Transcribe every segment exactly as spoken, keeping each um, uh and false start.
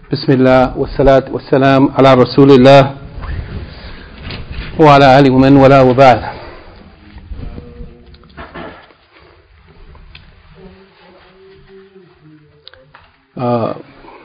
بسم الله والصلاة والسلام على رسول الله وعلى آله ومن والاه وبعد. Uh,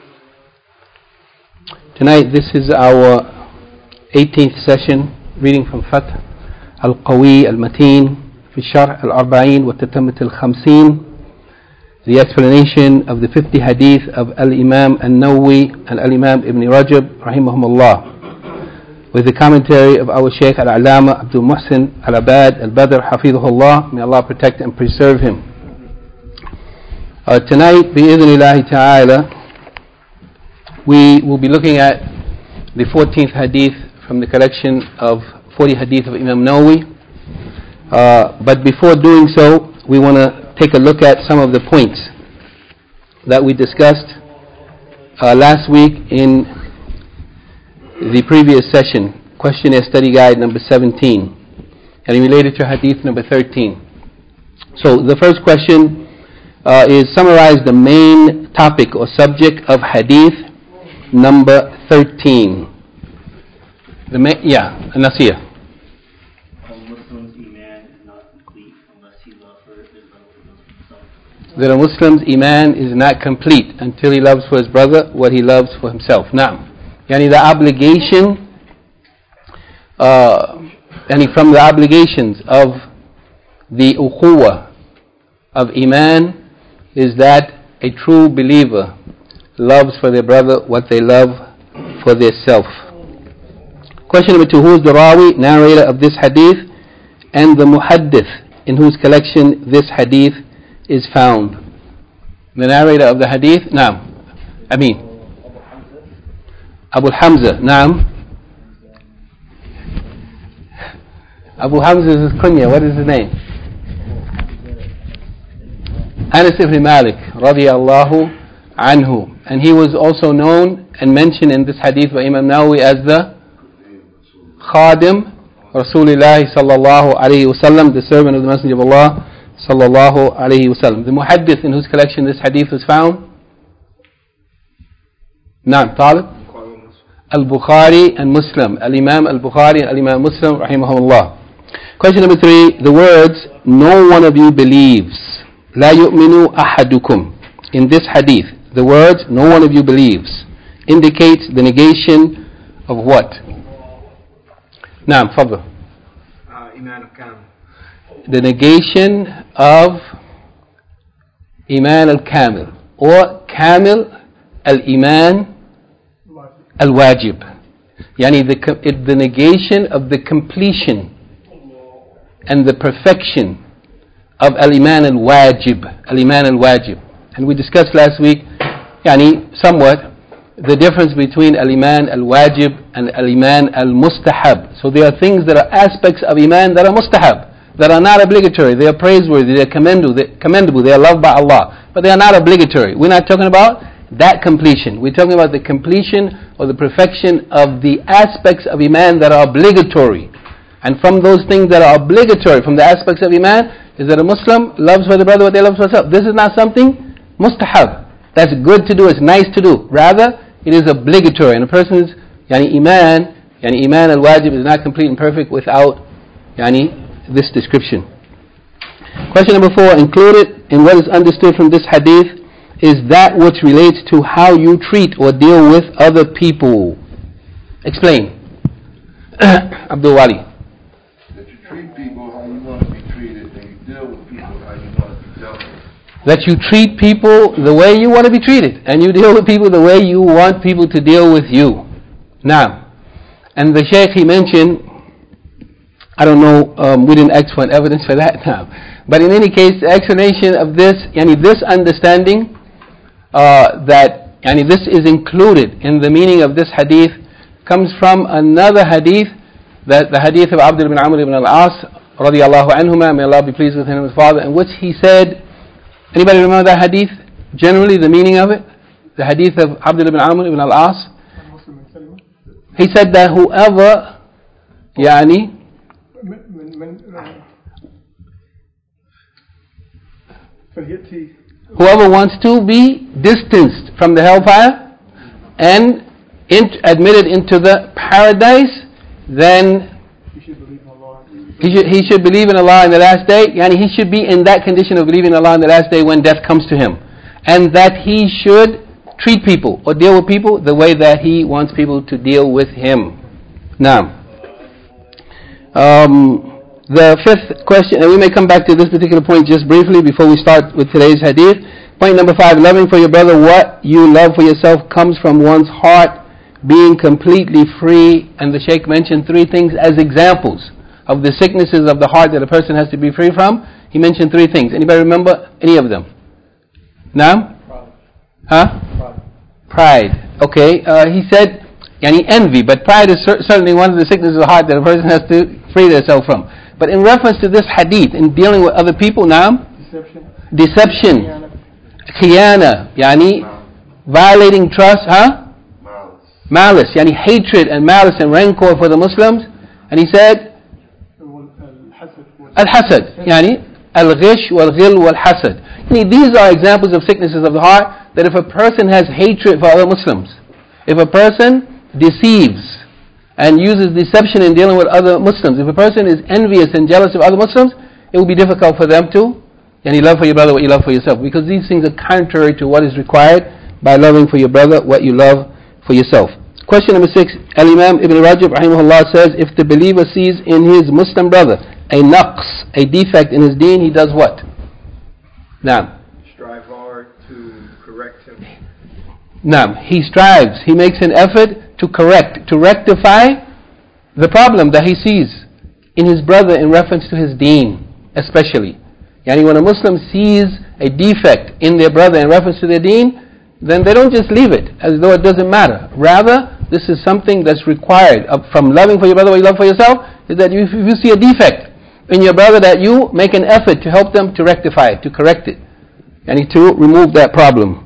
tonight this is our eighteenth session reading from Fath al-Qawi al-Mateen في الشرح الأربعين والتتمة الخمسين, the explanation of the fifty hadith of Al-Imam An-Nawawi and Al-Imam Ibn Rajab rahimahumullah, with the commentary of our Shaykh Al-Allama Abdul Muhsin Al-Abad Al-Badr hafidhahullah. May Allah protect and preserve him. Uh, tonight, bi-idhnillahi ta'ala, we will be looking at the fourteenth hadith from the collection of forty hadith of Imam Nawawi. Uh, but before doing so, we want to take a look at some of the points that we discussed uh, last week in the previous session, questionnaire study guide number seventeen, and related to hadith number thirteen. So the first question uh, is summarize the main topic or subject of hadith number thirteen. The ma- yeah, Nasir. That a Muslim's iman is not complete until he loves for his brother what he loves for himself. Now, yani the obligation, uh, yani from the obligations of the ukhuwah of iman is that a true believer loves for their brother what they love for their self. Question number two: who is the rawi, narrator of this hadith, and the muhaddith in whose collection this hadith is found? The narrator of the hadith, Naam. Amin. Abu Hamza, Naam. Abu Hamza is his kunya. What is his name? Anas ibn Malik, radiyallahu anhu. And he was also known and mentioned in this hadith by Imam Nawawi as the Khadim Rasulullah sallallahu alayhi wa sallam, the servant of the Messenger of Allah sallallahu alayhi wa sallam. The muhaddith in whose collection this hadith was found? Naam, Talib? Al-Bukhari and Muslim. Al-Imam Al-Bukhari and Al-Imam Muslim rahimahumullah. Question number three: the words "no one of you believes," la yu'minu ahadukum, in this hadith, the words "no one of you believes" indicates the negation of what? Naam, fadl. Iman al-Kamil. The negation of Iman al-Kamil, or Kamil al-Iman al-Wajib. Yani the, the negation of the completion and the perfection of al-Iman al-Wajib. Al-Iman al-Wajib. And we discussed last week, yani somewhat, the difference between al-Iman al-Wajib and al-Iman al-Mustahab. So there are things that are aspects of Iman that are Mustahab, that are not obligatory. They are praiseworthy, they are commendable, they, commendable, they are loved by Allah, but they are not obligatory. We're not talking about that completion. We're talking about the completion or the perfection of the aspects of Iman that are obligatory. And from those things that are obligatory, from the aspects of Iman, is that a Muslim loves for the brother what they love for themselves. This is not something mustahab. That's good to do, it's nice to do. Rather, it is obligatory. And a person's yani Iman, yani Iman al-Wajib is not complete and perfect without yani this description. Question number four: included in what is understood from this hadith is that which relates to how you treat or deal with other people. Explain. Abdul Wali. That you treat people how you want to be treated, and you deal with people how you want to be dealt with. That you treat people the way you want to be treated, and you deal with people the way you want people to deal with you. Now, and the Shaykh, he mentioned, I don't know, um, we didn't ask for an evidence for that now. But in any case, the explanation of this, yani this understanding, uh, that yani this is included in the meaning of this hadith, comes from another hadith, that the hadith of Abdullah ibn Amr ibn al-As, radiyallahu anhuma, may Allah be pleased with him and his father, in which he said, anybody remember that hadith? Generally, the meaning of it? The hadith of Abdullah ibn Amr ibn al-As? He said that whoever, yani, whoever wants to be distanced from the hellfire, and in, admitted into the paradise, then he should, he should believe in Allah in the last day. Yani he should be in that condition of believing in Allah in the last day when death comes to him. And that he should treat people or deal with people the way that he wants people to deal with him. Now, um, the fifth question, and we may come back to this particular point just briefly before we start with today's hadith. Point number five, loving for your brother what you love for yourself comes from one's heart being completely free. And the Shaykh mentioned three things as examples of the sicknesses of the heart that a person has to be free from. He mentioned three things. Anybody remember any of them? Now? Pride. Huh? Pride. Pride. Okay. Uh, he said, yani envy, but pride is cer- certainly one of the sicknesses of the heart that a person has to free themselves from. But in reference to this hadith, in dealing with other people now, deception, deception, khiyana, yani violating trust, huh? Malice. Malice, yani hatred and malice and rancor for the Muslims. And he said, al-hasad, yani al-ghish wal-ghil wal-hasad. These are examples of sicknesses of the heart, that if a person has hatred for other Muslims, if a person deceives and uses deception in dealing with other Muslims, if a person is envious and jealous of other Muslims, it will be difficult for them to, and you love for your brother what you love for yourself, because these things are contrary to what is required by loving for your brother what you love for yourself. Question number six, Al-Imam Ibn Rajab rahimahullah says, if the believer sees in his Muslim brother a naqs, a defect in his deen, he does what? Now, strive hard to correct him. Now, he strives, he makes an effort to correct, to rectify the problem that he sees in his brother in reference to his deen, especially. Yani when a Muslim sees a defect in their brother in reference to their deen, then they don't just leave it as though it doesn't matter. Rather, this is something that's required from loving for your brother what you love for yourself, is that if you see a defect in your brother, that you make an effort to help them to rectify it, to correct it, and to remove that problem.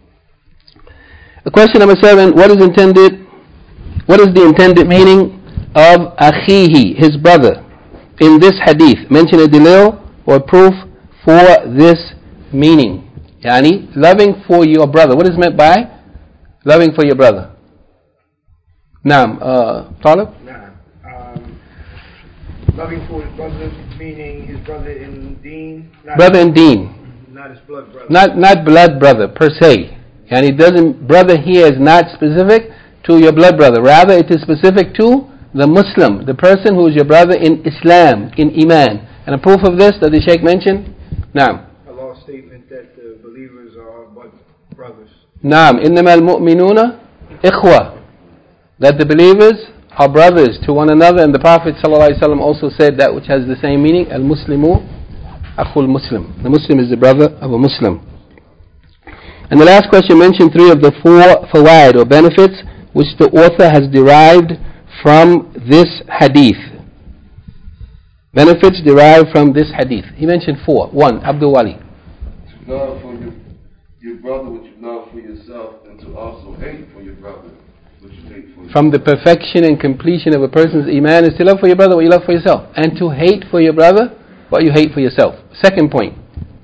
Question number seven, what is intended, what is the intended meaning of akhihi, his brother, in this hadith? Mention a dalil or proof for this meaning. Yani, loving for your brother. What is meant by loving for your brother? Naam, uh, Talib? Naam. Um, loving for his brother, meaning his brother in deen. Brother in deen. Not his blood brother. Not, not blood brother per se. And it doesn't, brother here is not specific to your blood brother. Rather, it is specific to the Muslim, the person who is your brother in Islam, in Iman. And a proof of this that the Shaykh mentioned? Naam. Allah's statement that the believers are but brothers. Naam. إِنَّمَا الْمُؤْمِنُونَ إِخْوَةً. That the believers are brothers to one another. And the Prophet ﷺ also said that which has the same meaning. Al-Muslimu akhul Muslim. The Muslim is the brother of a Muslim. And the last question mentioned three of the four fawaid or benefits which the author has derived from this hadith. Benefits derived from this hadith. He mentioned four. One, Abdul Wali. To love for your, your brother what you love for yourself, and to also hate for your brother what you hate for yourself. From the perfection and completion of a person's iman is to love for your brother what you love for yourself, and to hate for your brother what you hate for yourself. Second point.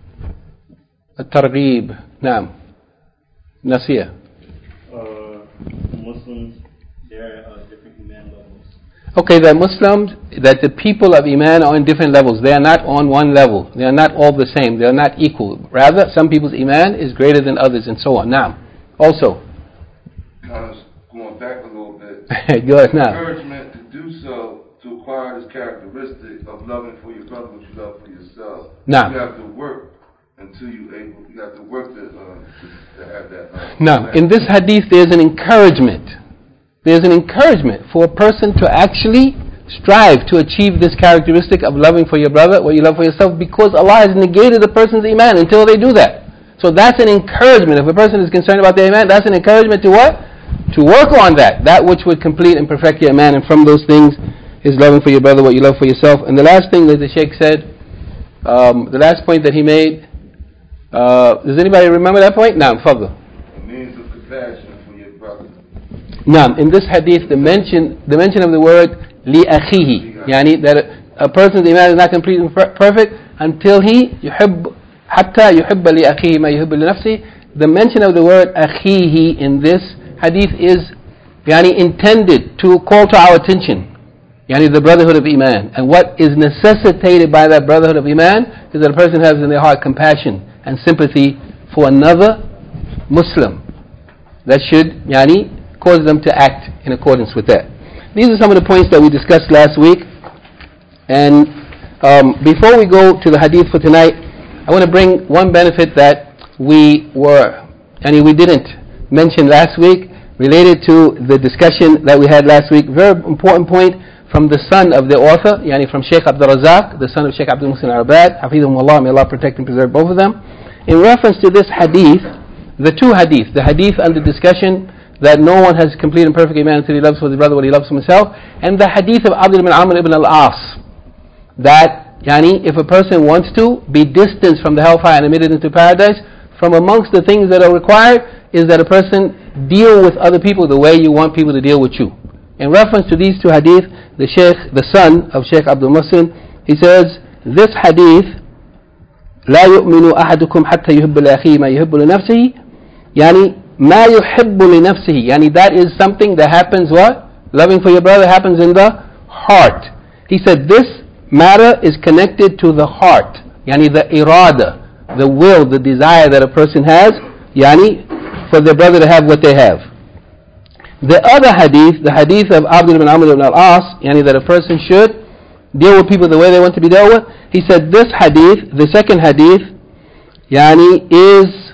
At-targhib. Naam. Nasir. Uh, Muslims, there are different iman levels. Okay, the Muslims, that the people of Iman are on different levels. They are not on one level. They are not all the same. They are not equal. Rather, some people's Iman is greater than others and so on. Now, also. Kind of going back a little bit. Good, now. Encouragement to do so, to acquire this characteristic of loving for your brother what you love for yourself. Now. You have to work until you able. You have to work to, uh, to, to have that. Uh, now, in this hadith, there's an encouragement. There's an encouragement for a person to actually strive to achieve this characteristic of loving for your brother what you love for yourself, because Allah has negated a person's iman until they do that. So that's an encouragement. If a person is concerned about their iman, that's an encouragement to what? To work on that. That which would complete and perfect your iman. And from those things is loving for your brother what you love for yourself. And the last thing that the Shaykh said, um, the last point that he made, uh, does anybody remember that point? Naam, Fadl. A means of compassion for your brother. Naam, in this hadith, the mention, the mention of the word li akhihi, yani that a, a person's iman is not completely perfect until he yuhib, hatta yuhibba li akhihi ma yuhibbu li nafsi. The mention of the word akhihi in this hadith is yani, intended to call to our attention, yani the brotherhood of Iman. And what is necessitated by that brotherhood of Iman is that a person has in their heart compassion and sympathy for another Muslim. That should yani, cause them to act in accordance with that. These are some of the points that we discussed last week. And um, before we go to the hadith for tonight, I want to bring one benefit that we were, yani we didn't mention last week, related to the discussion that we had last week. Very important point from the son of the author, yani from Shaykh Abdul Razak, the son of Shaykh Abdul Muhsin Al-Abad, Hafidhahumullah, may Allah protect and preserve both of them. In reference to this hadith, the two hadith, the hadith under discussion that no one has complete and perfect iman until he loves for his brother what he loves for himself, and the hadith of Abdul ibn Amr ibn al-As, that yani, if a person wants to be distanced from the hellfire and admitted into paradise, from amongst the things that are required is that a person deal with other people the way you want people to deal with you. In reference to these two hadith, the Shaykh, the son of Shaykh Abdul Muhsin, he says, this hadith, لا يؤمن أحدكم حتى يحب لأخيه ما يحب لنفسه, يعني ما يحب لنفسه, يعني that is something that happens what? Loving for your brother happens in the heart. He said this matter is connected to the heart, yani the irada, the will, the desire that a person has, yani for their brother to have what they have. The other hadith, the hadith of Abdul ibn Amr ibn al-As, yani that a person should deal with people the way they want to be dealt with. He said this hadith, the second hadith, yani is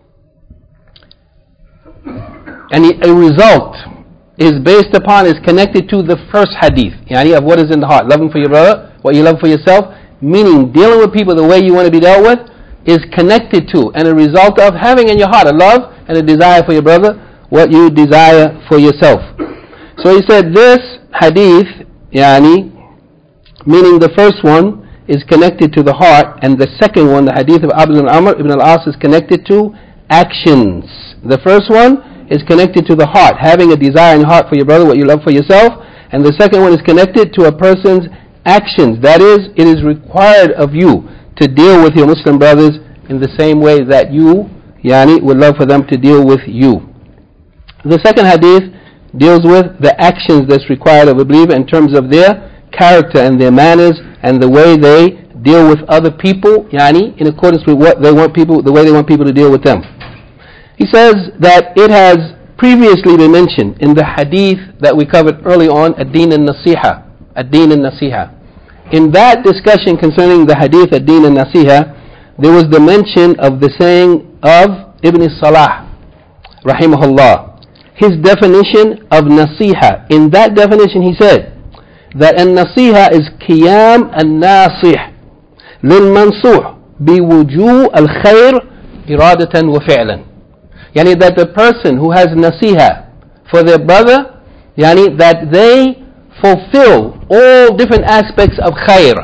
yani a result, is based upon, is connected to the first hadith, yani of what is in the heart, loving for your brother what you love for yourself, meaning dealing with people the way you want to be dealt with is connected to and a result of having in your heart a love and a desire for your brother what you desire for yourself. So he said this hadith, yani meaning the first one is connected to the heart, and the second one, the hadith of Abdul ibn Amr ibn al-As, is connected to actions. The first one is connected to the heart, having a desire in your heart for your brother what you love for yourself, and the second one is connected to a person's actions. That is, it is required of you to deal with your Muslim brothers in the same way that you yani would love for them to deal with you. The second hadith deals with the actions that's required of a believer in terms of their character and their manners and the way they deal with other people, yani in accordance with what they want people, the way they want people to deal with them. He says that it has previously been mentioned in the hadith that we covered early on, ad-din al-nasiha, ad-din al-nasiha. In that discussion concerning the hadith ad-din al-nasiha, there was the mention of the saying of Ibn Salah, rahimahullah. His definition of nasiha. In that definition he said that an-nasiha is qiyam an-nasih lil-mansuh biwuju al-khair iradatan wa fi'lan. Yani that the person who has nasiha for their brother, yani that they fulfill all different aspects of khair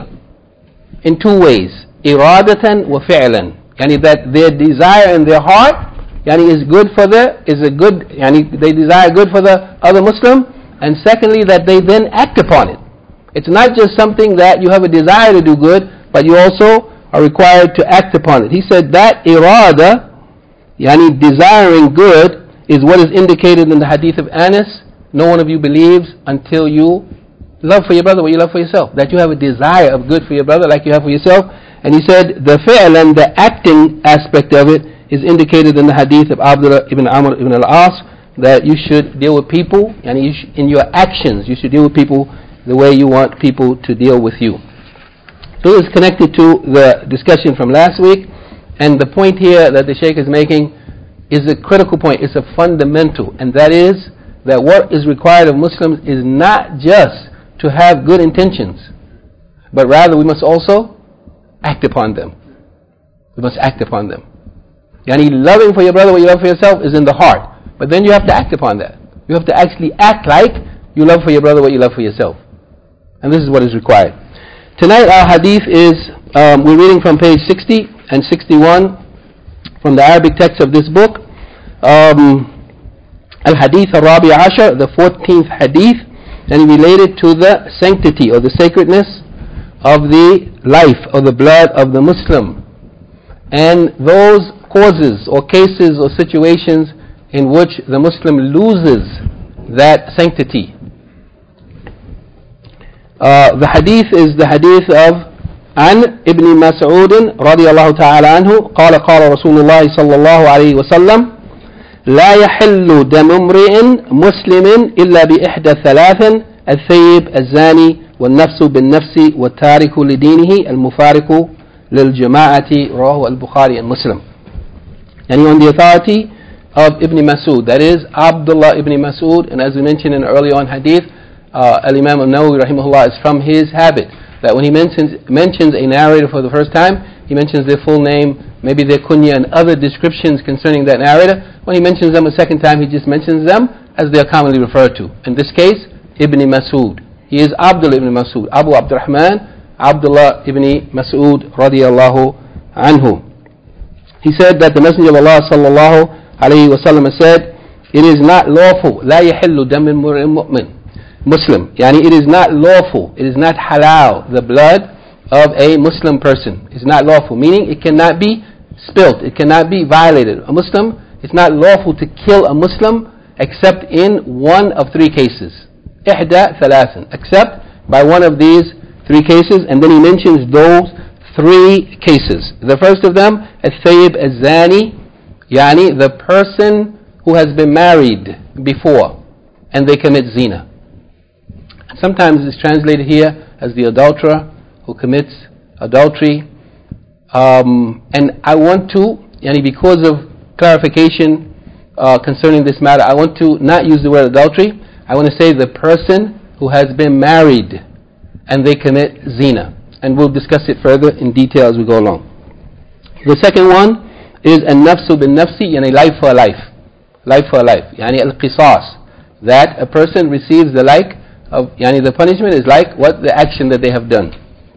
in two ways, iradatan wa fi'lan. Yani that their desire in their heart yani is good for the, is a good, yani they desire good for the other Muslim, and secondly that they then act upon it. It's not just something that you have a desire to do good, but you also are required to act upon it. He said that irada, yani desiring good, is what is indicated in the hadith of Anas. No one of you believes until you love for your brother what you love for yourself. That you have a desire of good for your brother like you have for yourself. And he said the fi'lan, the acting aspect of it, is indicated in the hadith of Abdullah ibn Amr ibn al-As, that you should deal with people, and you sh- in your actions you should deal with people the way you want people to deal with you. So it's connected to the discussion from last week, and the point here that the Shaykh is making is a critical point, it's a fundamental, and that is that what is required of Muslims is not just to have good intentions, but rather we must also act upon them. We must act upon them. Yani loving for your brother what you love for yourself is in the heart, but then you have to act upon that. You have to actually act like you love for your brother what you love for yourself, and this is what is required. Tonight our hadith is, um, we're reading from page sixty and sixty-one from the Arabic text of this book. Um, Al-Hadith al-Rabi Ashar, the fourteenth hadith, and related to the sanctity or the sacredness of the life or the blood of the Muslim, and those causes or cases or situations in which the Muslim loses that sanctity. Uh, the hadith is the hadith of عن ابن مسعود رضي الله تعالى عنه قال قال رسول الله صلى الله عليه وسلم لا يحل دم امرئ مسلم إلا بإحدى ثلاث الثيب الزاني والنفس بالنفس والتارك لدينه المفارق للجماعة رواه البخاري and Muslim. And on the authority of Ibn Mas'ud, that is Abdullah ibn Mas'ud, and as we mentioned in earlier on hadith, uh, Al-Imam al-Nawawi rahimahullah, is from his habit that when he mentions mentions a narrator for the first time, he mentions their full name, maybe their kunya and other descriptions concerning that narrator. When he mentions them a second time, he just mentions them as they are commonly referred to. In this case, Ibn Mas'ud. He is Abdullah ibn Mas'ud, Abu Abdurrahman, Abdullah ibn Mas'ud radiyallahu anhu. He said that the Messenger of Allah sallallahu alayhi wa sallam said, it is not lawful, لا يحل دم المؤمن Muslim, yani it is not lawful, it is not halal, the blood of a Muslim person. It's not lawful, meaning it cannot be spilt, it cannot be violated. A Muslim, it's not lawful to kill a Muslim except in one of three cases. إحدى ثلاث, except by one of these three cases, and then he mentions those three cases. The first of them, الثيب الزاني, yani the person who has been married before and they commit zina. Sometimes it's translated here as the adulterer who commits adultery. Um, and I want to, yani because of clarification uh, concerning this matter, I want to not use the word adultery. I want to say the person who has been married and they commit zina. And we'll discuss it further in detail as we go along. The second one is an-nafsu bin-nafsi, yani life for a life. Life for a life. Yani al-qisas. That a person receives the like of, yani the punishment is like what the action that they have done.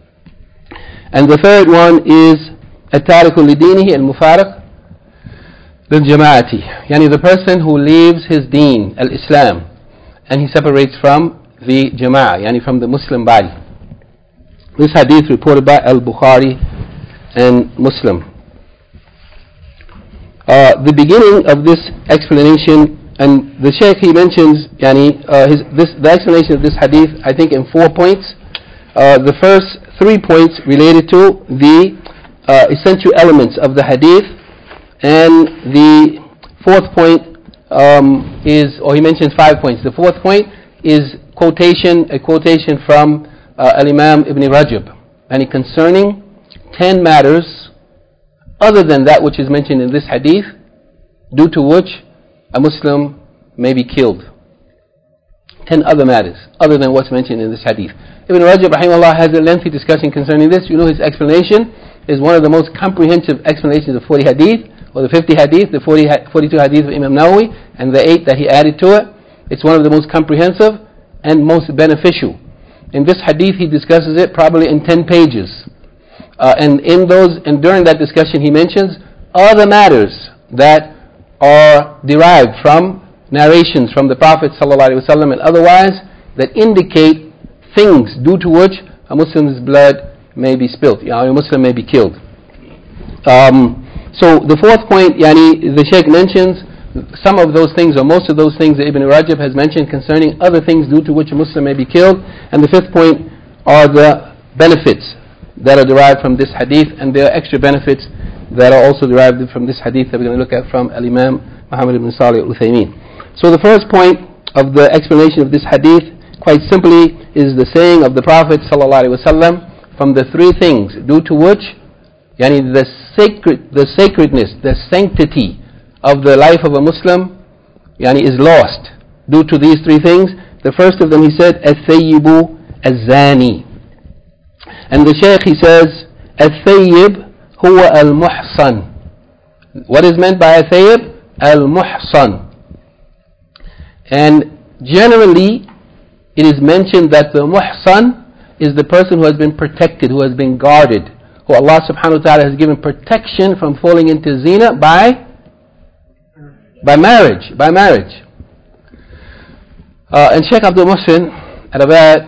And the third one is at-tariku lidinihi al-mufariq lil-jama'ati, yani the person who leaves his deen, al-Islam, and he separates from the jama'ah, yani from the Muslim body. This hadith reported by Al-Bukhari and Muslim. Uh, the beginning of this explanation, and the Shaykh he mentions, yani, uh, his, this, the explanation of this hadith, I think in four points. Uh, the first three points related to the uh, essential elements of the hadith, and the fourth point um, is, or he mentions five points. The fourth point is quotation, a quotation from uh, Al-Imam Ibn Rajab, and concerning ten matters other than that which is mentioned in this hadith, due to which a Muslim may be killed. Ten other matters other than what's mentioned in this hadith. Ibn Rajab rahimahullah has a lengthy discussion concerning this. You know, his explanation is one of the most comprehensive explanations of forty hadith, or the fifty hadith, the forty, forty-two hadith of Imam Nawawi, and the eight that he added to it. It's one of the most comprehensive and most beneficial. In this hadith he discusses it probably in ten pages. Uh, and in those, and during that discussion he mentions other matters that are derived from narrations from the Prophet ﷺ and otherwise that indicate things due to which a Muslim's blood may be spilt, you know, a Muslim may be killed. Um, so the fourth point, yani, the Shaykh mentions some of those things, or most of those things that Ibn Rajab has mentioned concerning other things due to which a Muslim may be killed. And the fifth point are the benefits that are derived from this hadith, and there are extra benefits that are also derived from this hadith that we're going to look at from Al-Imam Muhammad ibn Salih al-Uthaymeen. So the first point of the explanation of this hadith, quite simply, is the saying of the Prophet ﷺ, from the three things due to which, yani the sacred, the sacredness, the sanctity of the life of a Muslim, yani is lost due to these three things. The first of them, he said, al-thayyibu al-zani. And the Shaykh, he says, al-thayyib huwa al-muhsan. What is meant by al-thayyib? Al-muhsan. And generally, it is mentioned that the muhsan is the person who has been protected, who has been guarded, who Allah subhanahu wa ta'ala has given protection from falling into zina by by marriage, by marriage. Uh, and Shaykh Abdul Muhsin Al-Abad,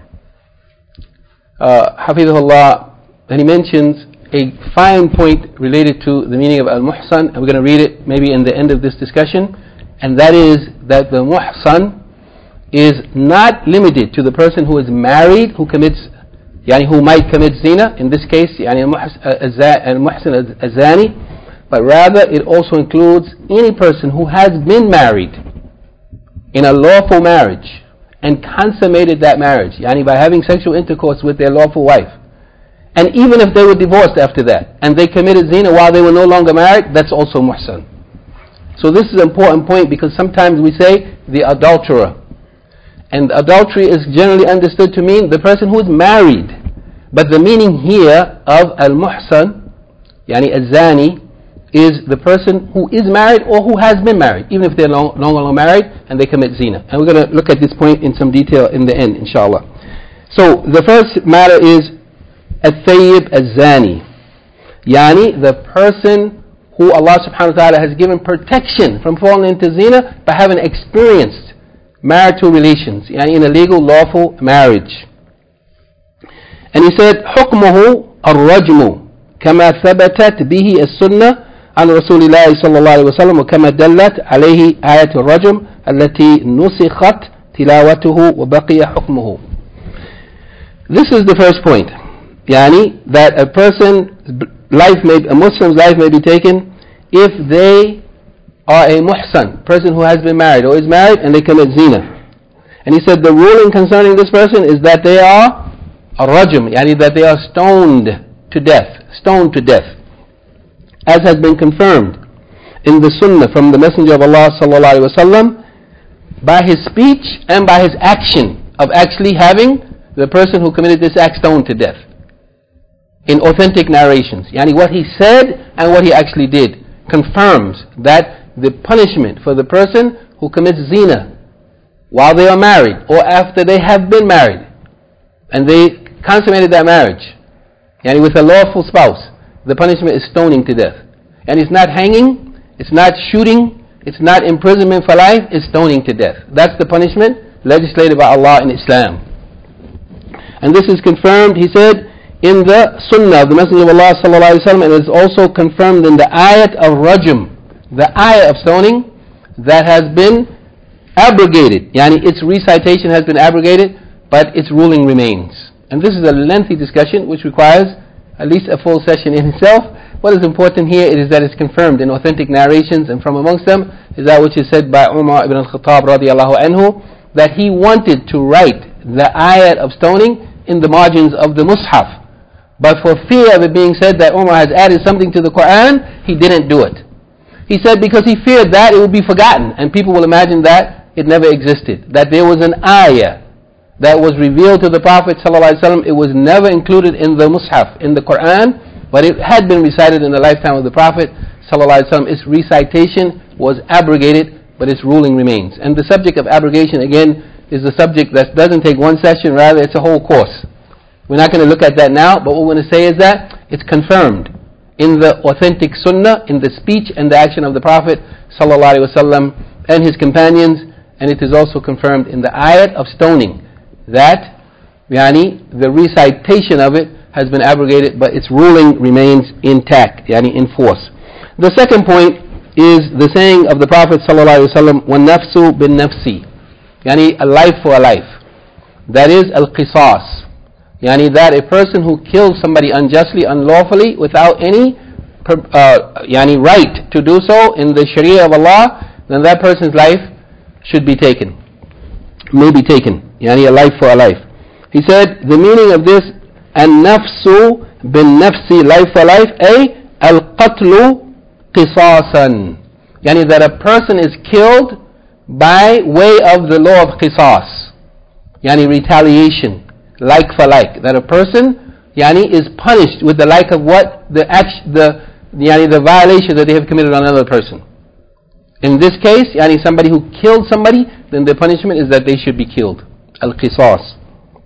uh, Hafidhullah, and he mentions a fine point related to the meaning of Al-Muhsan, and we're going to read it maybe in the end of this discussion. and that is that the muhsan is not limited to the person who is married, who commits, yani who might commit zina, in this case, yani al-muhsan azani, but rather it also includes any person who has been married in a lawful marriage and consummated that marriage, yani by having sexual intercourse with their lawful wife. And even if they were divorced after that and they committed zina while they were no longer married, that's also muhsan. So this is an important point, because sometimes we say the adulterer, and adultery is generally understood to mean the person who is married, but the meaning here of al-muhsan, yani al-zani, is the person who is married or who has been married, even if they're no longer married and they commit zina. And we're going to look at this point in some detail in the end, inshallah. So the first matter is al-thayyib al-zani, yani the person who Allah subhanahu wa ta'ala has given protection from falling into zina by having experienced marital relations, yani in a legal lawful marriage. And he said, حكمه الرجم كما ثبتت به السنة عن رسول الله صلى الله عليه وسلم وكما دلت عليه آية الرجم التي نسخت تلاوته وبقي حكمه. This is the first point, yani that a person's life may, a Muslim's life may be taken if they are a muhsan, person who has been married or is married and they commit zina. And he said the ruling concerning this person is that they are a rajm, yani that they are stoned to death, stoned to death, as has been confirmed in the sunnah from the Messenger of Allah sallallahu alaihi wasallam by his speech and by his action of actually having the person who committed this act stoned to death. In authentic narrations, yani what he said and what he actually did confirms that the punishment for the person who commits zina while they are married or after they have been married and they consummated that marriage, yani with a lawful spouse, the punishment is stoning to death. And it's not hanging, it's not shooting, it's not imprisonment for life, it's stoning to death. That's the punishment legislated by Allah in Islam. And this is confirmed, he said, in the sunnah of the Messenger of Allah sallallahu alaihi wasallam, and it's also confirmed in the ayat of rajm, the ayat of stoning that has been abrogated. Yani its recitation has been abrogated, but its ruling remains. And this is a lengthy discussion which requires at least a full session in itself. What is important here is that it's confirmed in authentic narrations, and from amongst them is that which is said by Umar ibn al-Khattab radiallahu anhu, that he wanted to write the ayat of stoning in the margins of the mushaf, but for fear of it being said that Umar has added something to the Quran, he didn't do it. He said because he feared that it would be forgotten and people will imagine that it never existed, that there was an ayah that was revealed to the Prophet ﷺ. It was never included in the Mus'haf, in the Quran, but it had been recited in the lifetime of the Prophet ﷺ. Its recitation was abrogated, but its ruling remains. And the subject of abrogation, again, is a subject that doesn't take one session, rather it's a whole course. We're not going to look at that now, but what we're going to say is that it's confirmed in the authentic sunnah, in the speech and the action of the Prophet ﷺ and his companions, and it is also confirmed in the ayat of stoning, that yani, the recitation of it has been abrogated, but its ruling remains intact, yani in force. The second point is the saying of the Prophet ﷺ, وَالنَّفْسُ بِالنَّفْسِ, yani a life for a life. That is al-qisas, yani that a person who kills somebody unjustly, unlawfully, without any uh, yani right to do so in the Sharia of Allah, then that person's life should be taken, may be taken. Yani a life for a life. He said the meaning of this, an-nafsu bin-nafsi, life for life, ay al-qatlu qisasan, yani that a person is killed by way of the law of qisas, yani retaliation, like for like, that a person yani is punished with the like of what the act, the yani the violation that they have committed on another person. In this case, yani somebody who killed somebody, then the punishment is that they should be killed. Al-Qisas.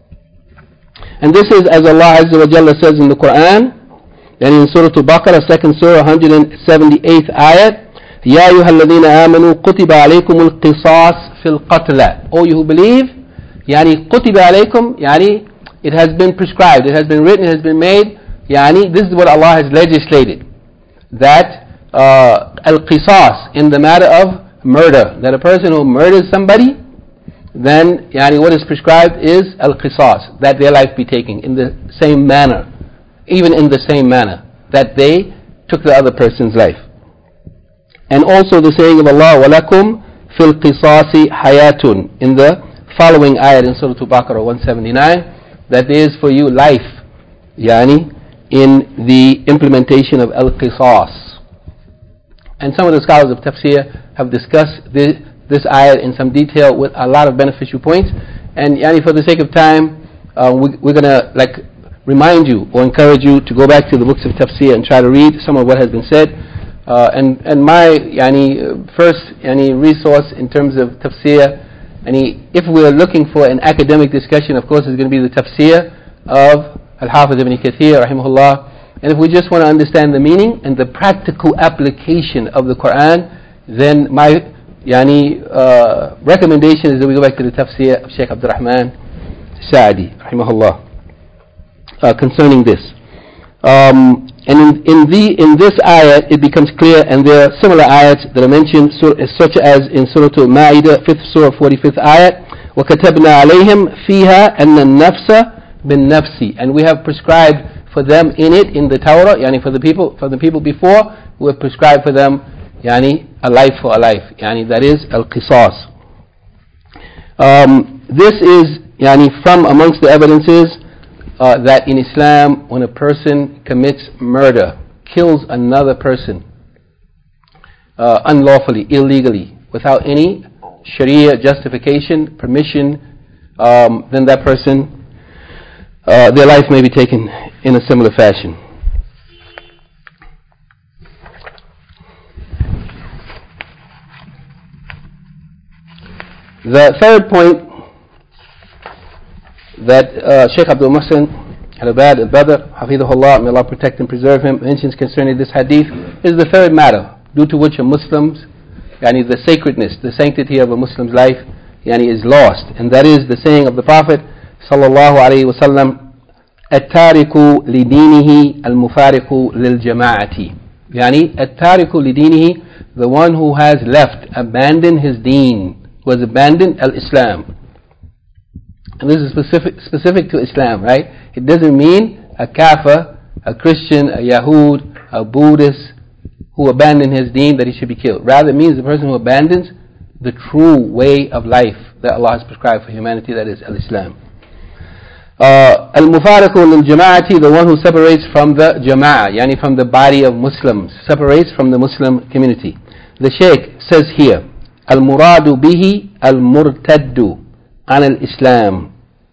And this is as Allah Azza wa Jalla says in the Quran, and in Surah Al-Baqarah, second surah, one hundred seventy-eighth ayat, Ya ayyuhal ladhina amanu kutiba alaykum al-qisas fil qatla. O you who believe, yani kutiba alaykum, yani it has been prescribed, it has been written, it has been made, yani this is what Allah has legislated, that uh, al-qisas, in the matter of murder, that a person who murders somebody, then yani, what is prescribed is al-qisas, that their life be taken in the same manner, even in the same manner that they took the other person's life. And also the saying of Allah, وَلَكُمْ فِي الْقِصَاصِ حَيَاتٌ, in the following ayat in Surah Al-Baqarah one seventy-nine, that there is for you life, yani, in the implementation of al-qisas. And some of the scholars of tafsir have discussed this, this ayat in some detail with a lot of beneficial points. And yani, for the sake of time, uh, we, we're going to like remind you or encourage you to go back to the books of tafsir and try to read some of what has been said. Uh, and, and my yani, first yani, resource in terms of tafsir, yani, if we're looking for an academic discussion, of course, it's going to be the tafsir of Al-Hafiz ibn Kathir, rahimahullah. And if we just want to understand the meaning and the practical application of the Quran, then my yani, uh, recommendation is that we go back to the tafsir of Shaykh Abdul Rahman Sa'di, rahimahullah, uh, concerning this. Um, and in, in, the, in this ayat, it becomes clear, and there are similar ayats that are mentioned, such as in Surah Al-Ma'idah, fifth Surah, forty-fifth ayat, وَكَتَبْنَا عَلَيْهِمْ فِيهَا أَنَّ النَّفْسَ بِالنَّفْسِ, and we have prescribed for them in it, in the Torah, yani for the people, for the people before, we have prescribed for them, yani a life for a life, yani that is al-qisas. Um, this is yani from amongst the evidences uh, that in Islam, when a person commits murder, kills another person uh, unlawfully, illegally, without any Sharia justification, permission, um, then that person, Uh, their life may be taken in a similar fashion. The third point that uh, Shaykh Abdul Muhsin Al-Abad Al-Badr, Hafidhullah, may Allah protect and preserve him, mentions concerning this hadith is the third matter due to which a Muslim's, yani the sacredness, the sanctity of a Muslim's life, yani is lost, and that is the saying of the Prophet sallallahu alayhi wa sallam, التارك لدينه المفارق للجماعة, يعني التارك لدينه, the one who has left, abandoned his deen, who has abandoned al-Islam. And this is specific specific to Islam, right? It doesn't mean a kafir, a Christian, a Yahud, a Buddhist who abandoned his deen that he should be killed. Rather, it means the person who abandons the true way of life that Allah has prescribed for humanity, that is al-Islam. Uh, al-mufariqu lil-jama'ati, the one who separates from the jama'ah, yani from the body of Muslims, separates from the Muslim community. The Shaykh says here, al-muradu bihi al-murtaddu an al-Islam.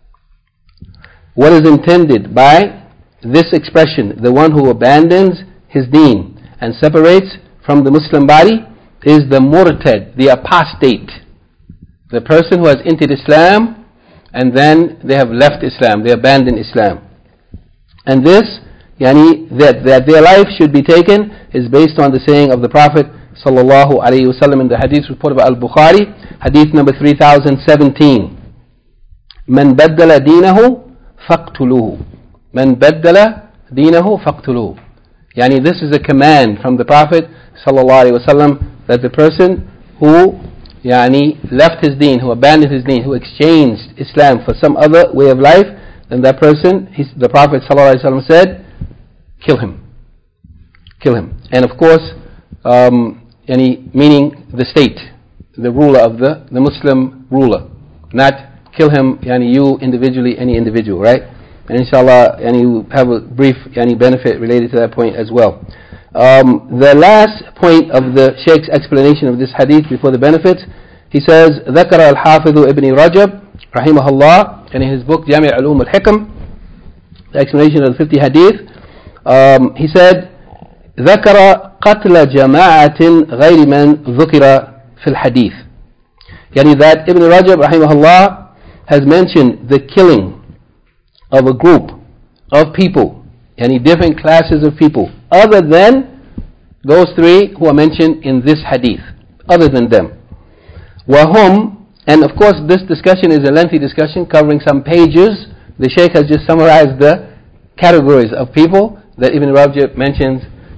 What is intended by this expression, the one who abandons his deen and separates from the Muslim body, is the murtad, the apostate, the person who has entered Islam and then they have left Islam, they abandoned Islam. And this, yani, that, that their life should be taken is based on the saying of the Prophet sallallahu alayhi wa sallam in the hadith reported by Al-Bukhari, hadith number three thousand seventeen. من بدل دينه فاقتلوه. من بدل دينه فاقتلوه. Yani this is a command from the Prophet sallallahu alayhi wa sallam that the person who yani left his deen, who abandoned his deen, who exchanged Islam for some other way of life, then that person, he's, the Prophet ﷺ said, kill him. Kill him. And of course, um, yani, meaning the state, the ruler of the, the Muslim ruler. Not kill him, yani you individually, any individual, right? And inshallah, yani, we'll have a brief yani, benefit related to that point as well. Um, the last point of the Shaykh's explanation of this hadith before the benefits, he says, ذكر الحافظ ابن رجب رحمه الله, and in his book جامع علوم الحكم, the explanation of the fifty hadith, um, he said, ذكر قتل جماعة غير من ذكر في الحديث. Yani that Ibn Rajab رحمه الله has mentioned the killing of a group of people, yani different classes of people, other than those three who are mentioned in this hadith, other than them. وَهُمْ, and of course this discussion is a lengthy discussion covering some pages. The Shaykh has just summarized the categories of people that Ibn Rajab mentions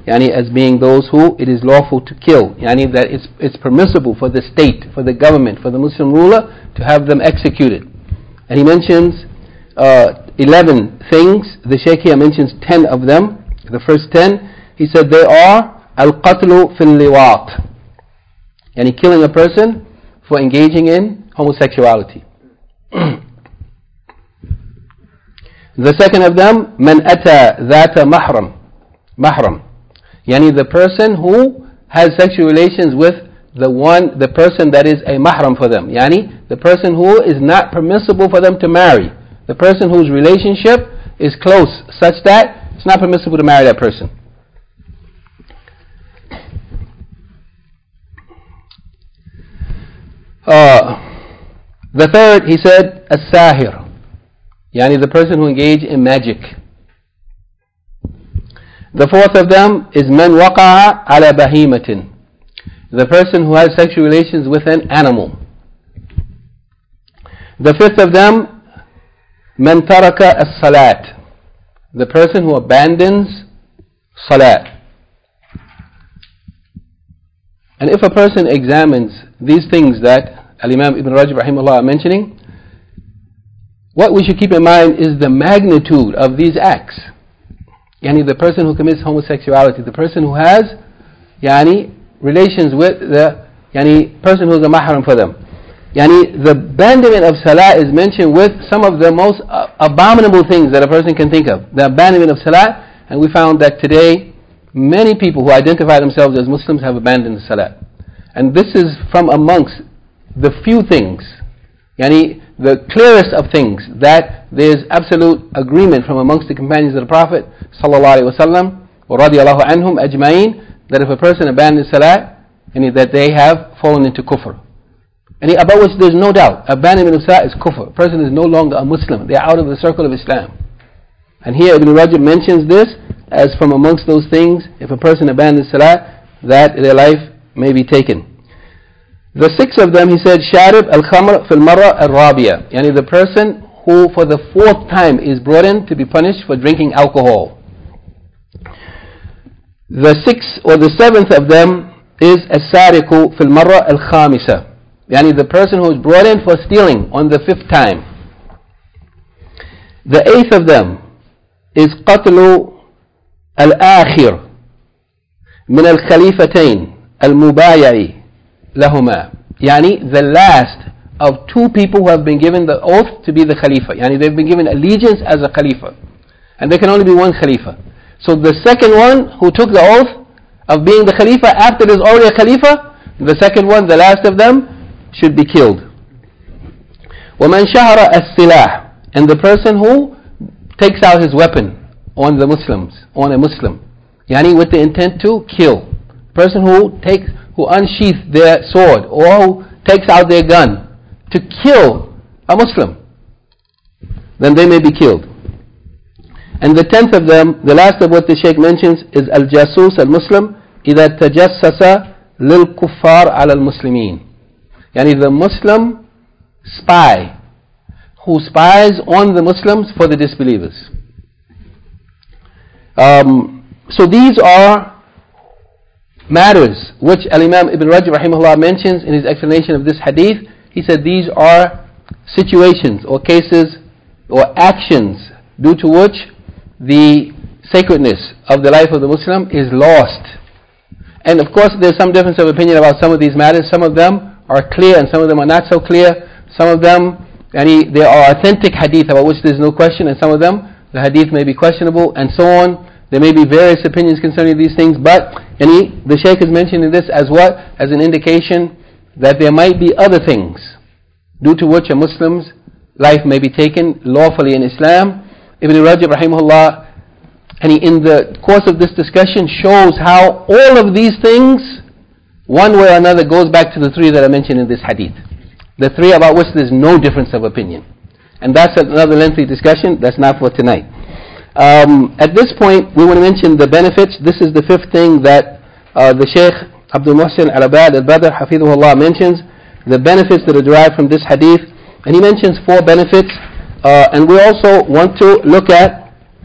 yani as being those who it is lawful to kill, yani that it's, it's permissible for the state, for the government, for the Muslim ruler to have them executed. And he mentions uh, eleven things. The Shaykh here mentions ten of them. The first ten, he said they are al-qatlu fil liwat, yani killing a person for engaging in homosexuality. The second of them, man ata dhata mahram, mahram, yani the person who has sexual relations with the one, the person that is a mahram for them, yani the person who is not permissible for them to marry, the person whose relationship is close such that it's not permissible to marry that person. Uh, the third, he said, as-sahir, yani the person who engaged in magic. The fourth of them is man waqa'a ala bahimatin, the person who has sexual relations with an animal. The fifth of them, man taraka as-salat, the person who abandons salat. And if a person examines these things that Al-Imam Ibn Rajab rahimahullah are mentioning, what we should keep in mind is the magnitude of these acts. Yani the person who commits homosexuality, the person who has yani relations with the yani person who is a mahram for them. Yani the abandonment of salah is mentioned with some of the most uh, abominable things that a person can think of. The abandonment of salah, and we found that today many people who identify themselves as Muslims have abandoned the salah. And this is from amongst the few things, yani the clearest of things, that there is absolute agreement from amongst the companions of the Prophet sallallahu alaihi wasallam wa radiyallahu anhum ajma'in, that if a person abandons salah, yani that they have fallen into kufr. And about which there is no doubt, abandonment of salah is kufr. A person is no longer a Muslim. They are out of the circle of Islam. And here Ibn Rajab mentions this as from amongst those things, if a person abandons salah, that their life may be taken. The sixth of them, he said, Sharib al-Khamr fil marra al-Rabiya, yani the person who for the fourth time is brought in to be punished for drinking alcohol. The sixth or the seventh of them is as-Sariqu fil marra al-Khamisa, yani the person who is brought in for stealing on the fifth time. The eighth of them is Qatlu al-Akhir min al-Khalifatain al-Mubaya'i lahuma, yani the last of two people who have been given the oath to be the Khalifa, yani they've been given allegiance as a Khalifa, and there can only be one Khalifa. So the second one who took the oath of being the Khalifa after there's already a Khalifa, the second one, the last of them, should be killed. وَمَنْ شَهَرَ السِّلَاحِ, and the person who takes out his weapon on the Muslims, on a Muslim, yani with the intent to kill. Person who takes, who unsheath their sword or who takes out their gun to kill a Muslim, then they may be killed. And the tenth of them, the last of what the Shaykh mentions, is al-jasus al-Muslim إذا تجسس للكفار على المسلمين, yani the Muslim spy who spies on the Muslims for the disbelievers. Um, so these are matters which Al-Imam Ibn Rajab rahimahullah mentions in his explanation of this hadith. He said these are situations or cases or actions due to which the sacredness of the life of the Muslim is lost. And of course there's some difference of opinion about some of these matters. Some of them are clear and some of them are not so clear. Some of them, yani, there are authentic hadith about which there's no question, and some of them, the hadith may be questionable, and so on. There may be various opinions concerning these things, but yani, the Shaykh is mentioning this as what? As an indication that there might be other things due to which a Muslim's life may be taken lawfully in Islam. Ibn Rajab rahimahullah, and he, in the course of this discussion, shows how all of these things, one way or another, goes back to the three that are mentioned in this hadith. The three about which there's no difference of opinion. And that's another lengthy discussion. That's not for tonight. Um, at this point, we want to mention the benefits. This is the fifth thing that uh, the Shaykh Abdul Muhsin Al-Abad Al-Badr Hafidhullah mentions, the benefits that are derived from this hadith. And he mentions four benefits. Uh, and we also want to look at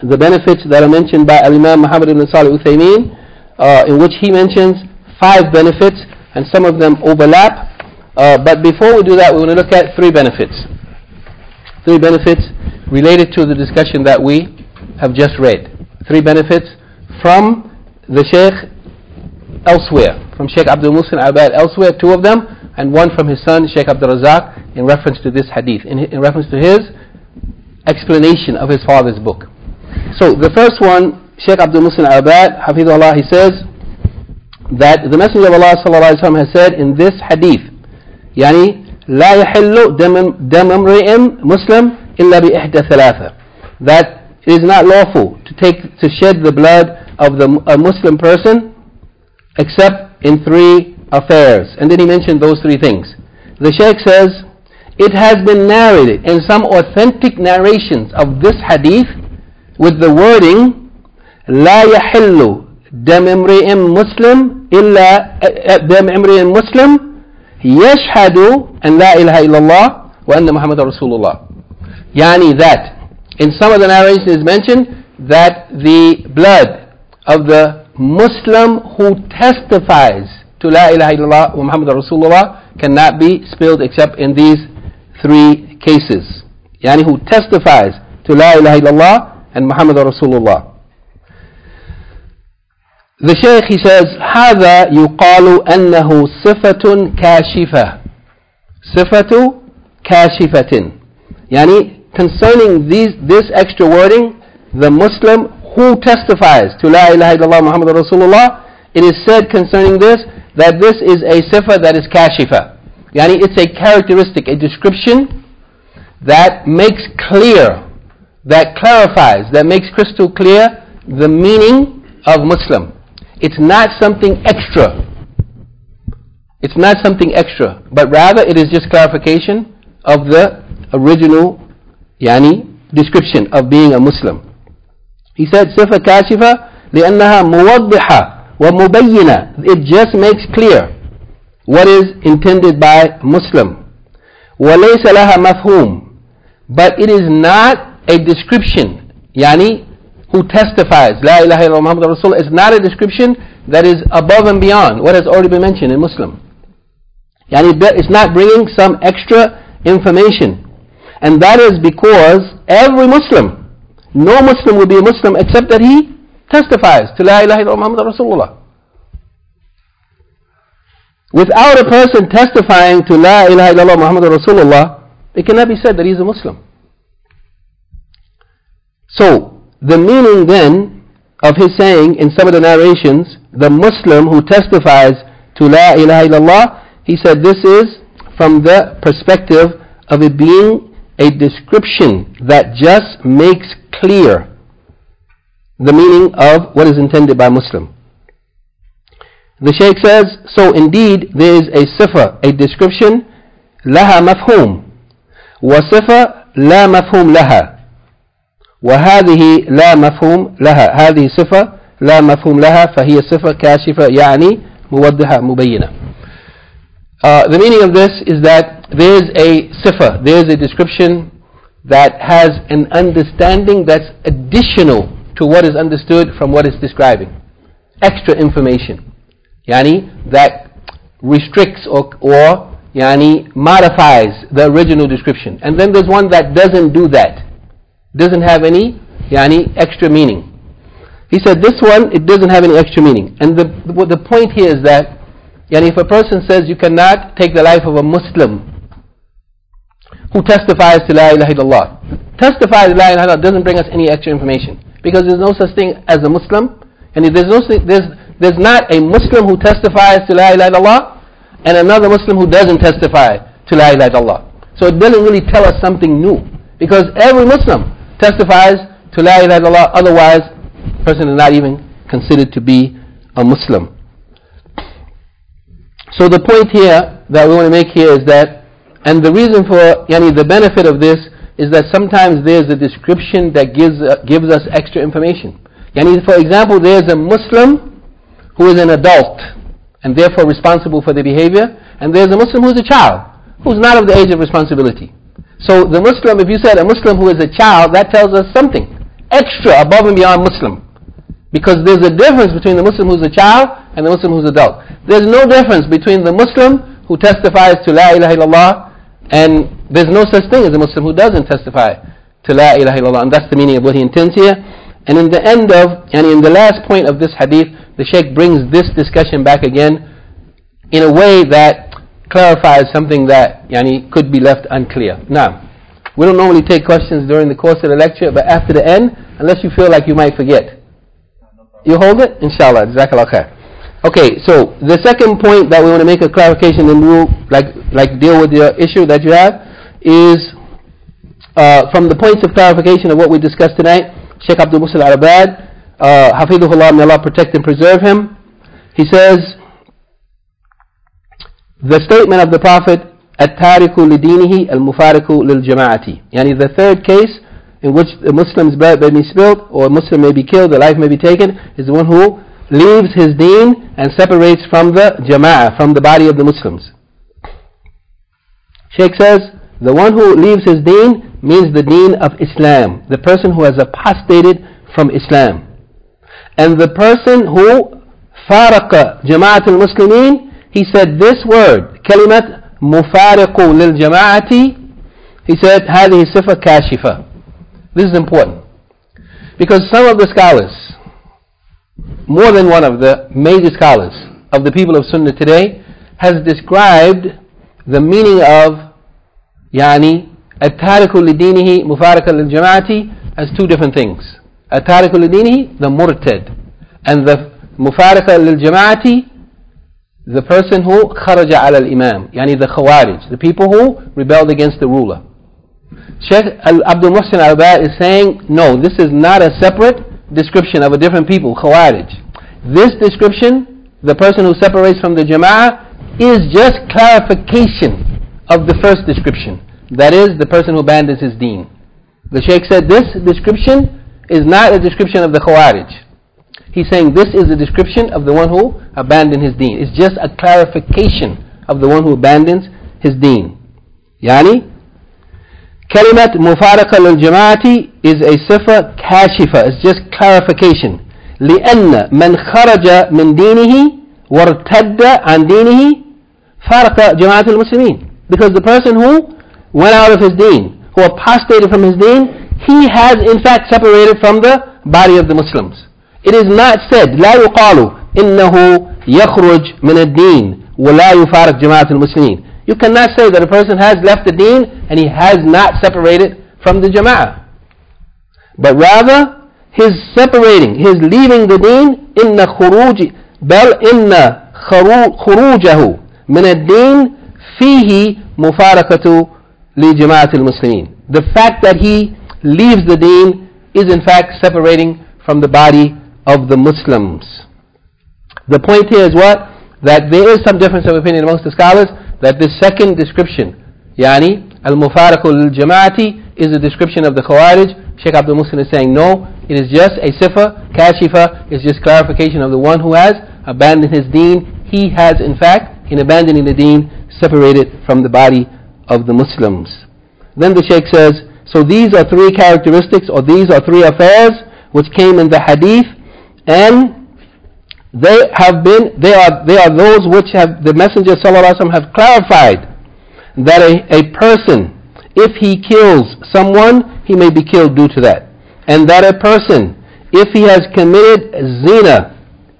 the benefits that are mentioned by Al-Imam Muhammad ibn Salih Uthaymeen, uh, in which he mentions five benefits, and some of them overlap. Uh, but before we do that, we want to look at three benefits. Three benefits related to the discussion that we have just read. Three benefits from the Shaykh elsewhere, from Shaykh Abdul Muhsin Al-Abbad elsewhere, two of them, and one from his son Shaykh Abdul Razak in reference to this hadith, in, in reference to his explanation of his father's book. So the first one, Shaykh Abdul Muhsin Al-Abbad, Hafidhullah, he says that the Messenger of Allah sallallahu alaihi wasallam has said in this hadith, يعني لا يحل دم دم امرئ مسلم إلا بإحدى ثلاثة, that it is not lawful to take to shed the blood of the a Muslim person except in three affairs. And then he mentioned those three things. The Shaykh says, it has been narrated in some authentic narrations of this hadith with the wording لا يحل دم امرئ مسلم إلا دم امرئ مسلم يشهد أن لا إله إلا الله وأن محمد رسول الله. يعني that in some of the narrations is mentioned that the blood of the Muslim who testifies to La ilaha illallah wa Muhammad Rasulullah cannot be spilled except in these three cases. Yani who testifies to La ilaha illallah and Muhammad Rasulullah. The Shaykh, he says, هذا يقال أنه صفة كاشفة. صفة كاشفة. Yani concerning these, this extra wording, the Muslim who testifies to La ilaha illallah Muhammad Rasulullah, it is said concerning this that this is a sifa that is kashifa. Yani it's a characteristic, a description that makes clear, that clarifies, that makes crystal clear the meaning of Muslim. It's not something extra. It's not something extra, but rather it is just clarification of the original yani description of being a Muslim. He said, صفة كاشفة لأنها موضحة ومبينة. It just makes clear what is intended by Muslim. وليس لها مفهوم. But it is not a description. Yani who testifies La ilaha illallah Muhammad Rasul is not a description that is above and beyond what has already been mentioned in Muslim. Yani it's not bringing some extra information. And that is because every Muslim, no Muslim will be a Muslim except that he testifies to La ilaha illallah Muhammad Rasulullah. Without a person testifying to La ilaha illallah Muhammad Rasulullah, it cannot be said that he is a Muslim. So, the meaning then of his saying in some of the narrations, the Muslim who testifies to La ilaha illallah, he said this is from the perspective of it being a description that just makes clear the meaning of what is intended by Muslim. The Shaykh says, so indeed there is a sifa, a description, laha mafhum, wa sifa la mafhum laha. وهذه لا مفهوم لها. هذه صفة لا مفهوم لها فهي صفة كاشفة يعني موضحة مبينة. Uh, the meaning of this is that there is a sifa, there is a description that has an understanding that's additional to what is understood from what it's describing. Extra information. Yani that restricts or, or yani modifies the original description. And then there's one that doesn't do that. Doesn't have any yani, extra meaning. He said this one, it doesn't have any extra meaning. And the, the, the point here is that yani, if a person says you cannot take the life of a Muslim who testifies to La ilaha illallah, testifies to La ilaha illallah doesn't bring us any extra information. Because there's no such thing as a Muslim, and there's, no, there's, there's not a Muslim who testifies to La ilaha illallah and another Muslim who doesn't testify to La ilaha illallah. So it doesn't really tell us something new. Because every Muslim testifies to La ilaha illallah, otherwise the person is not even considered to be a Muslim. So the point here that we want to make here is that, and the reason for yani, the benefit of this is that sometimes there's a description that gives uh, gives us extra information. Yani, for example, there's a Muslim who is an adult and therefore responsible for their behavior, and there's a Muslim who's a child who's not of the age of responsibility. So the Muslim, if you said a Muslim who is a child, that tells us something. extra above and beyond Muslim. Because there's a difference between the Muslim who's a child and the Muslim who's adult. There's no difference between the Muslim who testifies to La ilaha illallah, and there's no such thing as a Muslim who doesn't testify to La ilaha illallah. And that's the meaning of what he intends here. And in the end of, and in the last point of this hadith, the Shaykh brings this discussion back again in a way that clarifies something that yani, could be left unclear. Now, we don't normally take questions during the course of the lecture, but after the end, unless you feel like you might forget. You hold it? Inshallah. Jazakallah khair. Okay, so the second point that we want to make a clarification and we'll like, like deal with the issue that you have is uh, from the points of clarification of what we discussed tonight. Shaykh Abdul Muhsin Al-Abbad, uh, Hafidhullah, may Allah protect and preserve him. He says, the statement of the Prophet, At-tariku lidinihi al-mufariku lil-jama'ati. Yani the third case in which a Muslim's blood may be spilled, or a Muslim may be killed, or life may be taken, is the one who leaves his deen and separates from the jama'ah, from the body of the Muslims. Shaykh says, the one who leaves his deen means the deen of Islam, the person who has apostated from Islam. And the person who faraka jama'at al-muslimin, he said this word, kalimat mufariqu lil jama'ati, he said, هذه صفة كاشفة. This is important. Because some of the scholars, more than one of the major scholars of the people of Sunnah today, has described the meaning of يعني التارك لدينه مفارقا للجماعة as two different things. التارك لدينه, the murtad, and the مفارقا للجماعة, the person who خرج على الإمام, يعني the khawarij, the people who rebelled against the ruler. Shaykh Abdul Muhsin Al-Abbad is saying, no, this is not a separate description of a different people, khawarij. This description, the person who separates from the jama'ah, is just clarification of the first description. That is, the person who abandons his deen. The Shaykh said this description is not a description of the khawarij. He's saying this is a description of the one who abandoned his deen. It's just a clarification of the one who abandons his deen. Yani, kalimat mufaraqa lil jama'ati is a sifa kashifa. It's just clarification. لأن من خرج من دينه وارتد عن دينه فارق جماعة المسلمين. Because the person who went out of his deen, who apostated from his deen, he has in fact separated from the body of the Muslims. It is not said, لا يقال إنه يخرج من الدين ولا يفارق جماعة المسلمين. You cannot say that a person has left the deen and he has not separated from the jama'ah. But rather, his separating, his leaving the deen, إن خروج بل إن خروجه من الدين فيه مفارقة لجماعة المسلمين. The fact that he leaves the deen is in fact separating from the body of the Muslims. The point here is what? That there is some difference of opinion amongst the scholars that this second description, yani al-mufariqu lil-jama'ati, is a description of the Khawarij. Shaykh Abdul Muhsin is saying no, it is just a sifa, kashifa, it's just clarification of the one who has abandoned his deen. He has in fact, in abandoning the deen, separated from the body of the Muslims. Then the Shaykh says, so these are three characteristics, or these are three affairs which came in the hadith, and they have been, they are, they are those which have, the Messenger ﷺ have clarified that a, a person, if he kills someone, he may be killed due to that. And that a person, if he has committed zina,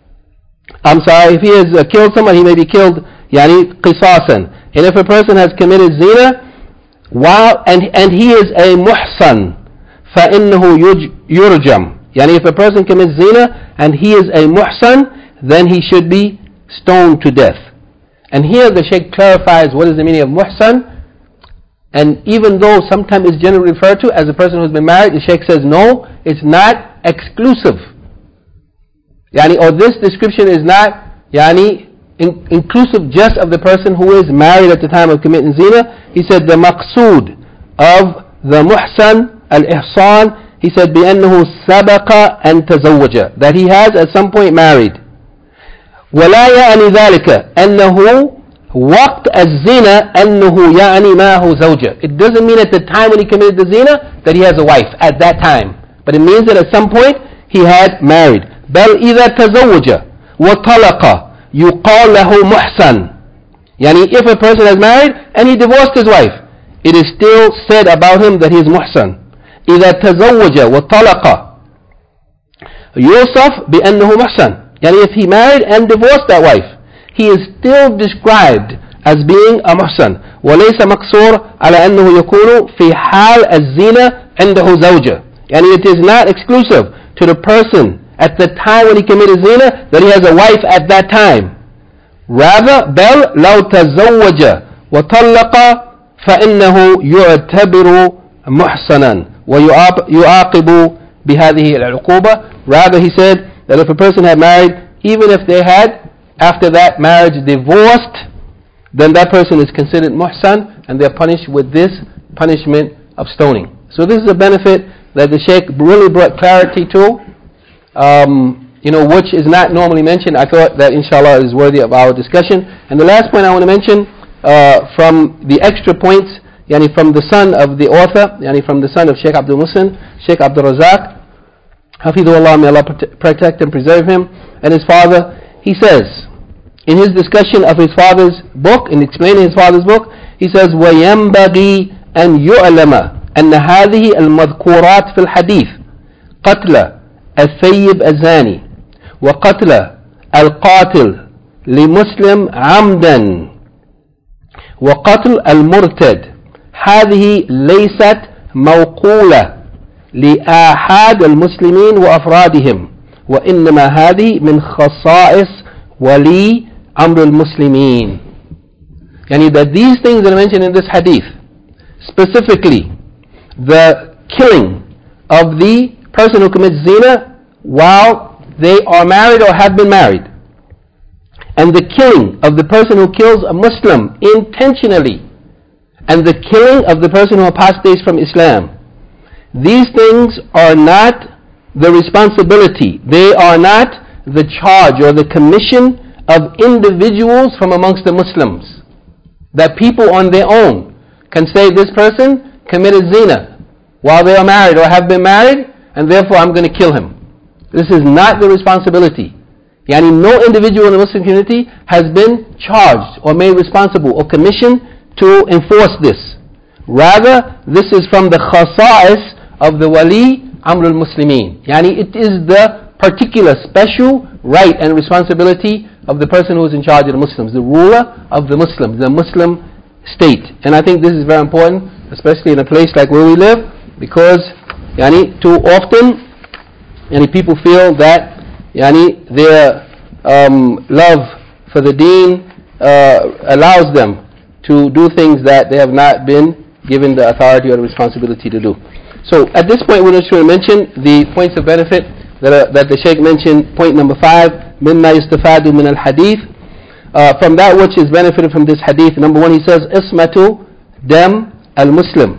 I'm sorry, if he has uh, killed someone, he may be killed, yani qisasan. And if a person has committed zina, while, and, and he is a muhsan, فَإِنَّهُ يُرْجَمْ. Yani if a person commits zina, and he is a muhsan, then he should be stoned to death. And here the Shaykh clarifies what is the meaning of muhsan. And even though sometimes it's generally referred to as a person who's been married, the Shaykh says no, it's not exclusive. Yani, or this description is not yani, in, inclusive just of the person who is married at the time of committing zina. He said the maqsood of the muhsan al-ihsan, he said بأنه سبق أن تزوج, that he has at some point married. ولا يعني ذلك أنه وقت الزنا أنه يعني معه زوجة. It doesn't mean at the time when he committed the zina that he has a wife at that time. But but it means that at some point he had married. بل إذا تزوج وطلق يقال له محسن. Yani if a person has married and he divorced his wife, it is still said about him that he is muhsan. إذا تزوج وطلق يوصف بأنه محسن. Yani if he married and divorced that wife, he is still described as being a muhsan. وليس مقصور على أنه يكون في حال الزنا عنده زوجة. Yani it is not exclusive to the person at the time when he committed zina that he has a wife at that time. Rather, بل لو تزوج وطلق فإنه يعتبر محسنا ويعاقب بهذه العقوبة. Rather, he said that if a person had married, even if they had after that marriage divorced, then that person is considered muhsan and they are punished with this punishment of stoning. So this is a benefit that the Shaykh really brought clarity to, um, you know, which is not normally mentioned. I thought that inshallah is worthy of our discussion. And the last point I want to mention uh, from the extra points, yani from the son of the author, yani from the son of Shaykh Abdul Muhsin, Shaykh Abdul Razak, Hafidhullah, may Allah protect and preserve him, and his father, he says, in his discussion of his father's book, in explaining his father's book, he says, وَيَنْبَغِي أَنْ يُعْلَمَ أن هذه المذكورات في الحديث قتل الثيب الزاني وقتل القاتل لمسلم عمدا وقتل المرتد هذه ليست موقولة لآحاد المسلمين وأفرادهم وإنما هذه من خصائص ولي أمر المسلمين. يعني that these things that are mentioned in this hadith, specifically the killing of the person who commits zina while they are married or have been married, and the killing of the person who kills a Muslim intentionally, and the killing of the person who apostates from Islam, these things are not the responsibility, they are not the charge or the commission of individuals from amongst the Muslims, that people on their own can say this person committed zina while they are married or have been married, and therefore I'm going to kill him. This is not the responsibility. Yani no individual in the Muslim community has been charged or made responsible or commissioned to enforce this. Rather, this is from the khasa'is of the wali amr al-muslimin. Yani it is the particular special right and responsibility of the person who is in charge of the Muslims, the ruler of the Muslims, the Muslim state. And I think this is very important, especially in a place like where we live, because yani, too often yani, people feel that yani, their um, love for the deen uh, allows them to do things that they have not been given the authority or the responsibility to do. So at this point we're just going to mention the points of benefit that, are, that the Shaykh mentioned. Point number five, مِمَّا يُسْتَفَادُ مِنَ الْحَدِيثِ. Uh, from that which is benefited from this hadith, number one, he says, Ismatu Dam al-Muslim.